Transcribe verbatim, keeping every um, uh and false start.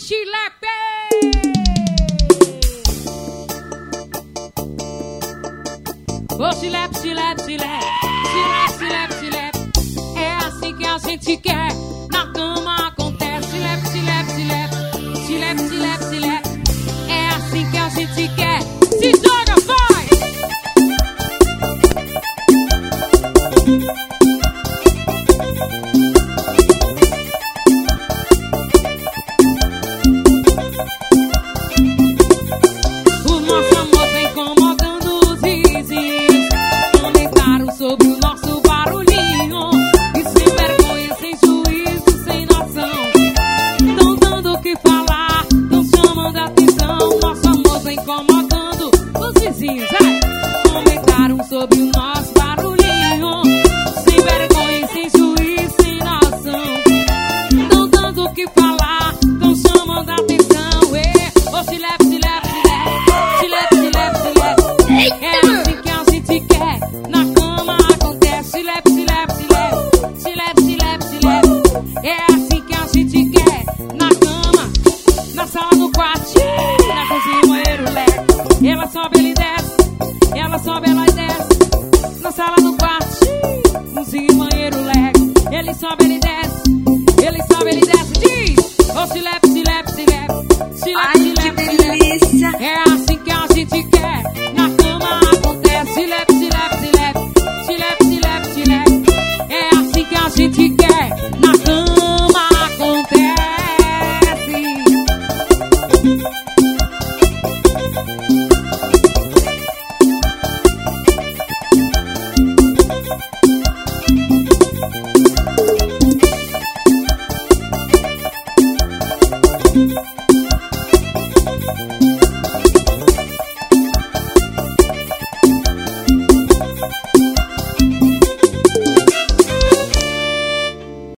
Chilepe! Ô Chilepe, Chilepe, Chilepe, Chilepe, Chilepe, Chilepe. É assim que a gente quer, na cama acontece. Chilepe, Chilepe, Chilepe, Chilepe, Chilepe, Chilepe. É assim que a gente quer. Se joga, vai! O nosso amor vem incomodando os vizinhos. Comentaram sobre o nosso barulhinho. E sem vergonha, sem juízo, sem noção. Tão dando o que falar, tão chamando a atenção. Nosso amor vem incomodando os vizinhos. É. Comentaram sobre o nosso barulhinho. Sem vergonha, sem juízo, sem noção. Tão dando o que falar, tão chamando a atenção. É. Ô Chilepe, Chilepe, Chilepe, Chilepe, Chilepe. É assim que a gente quer, na cama acontece. Chilepe, Chilepe, Chilepe, Chilepe, Chilepe, Chilepe. É assim que a gente quer, na cama, na sala, no quarto, na cozinha, banheiro, leque. Ela sobe, ele desce, ela sobe, ela desce. Na sala, no quarto, cozinha, banheiro, leque. Ele sobe, ele desce, ele sobe, ele desce. Diz, ô Chilepe, Chilepe, Chilepe, Chilepe, Ai, que Chilepe, Chilepe. delícia! É assim que a gente quer, na cama acontece. Chilepe, Chilepe, Chilepe, Chilepe, Chilepe, Chilepe. É assim que a gente quer, na cama acontece.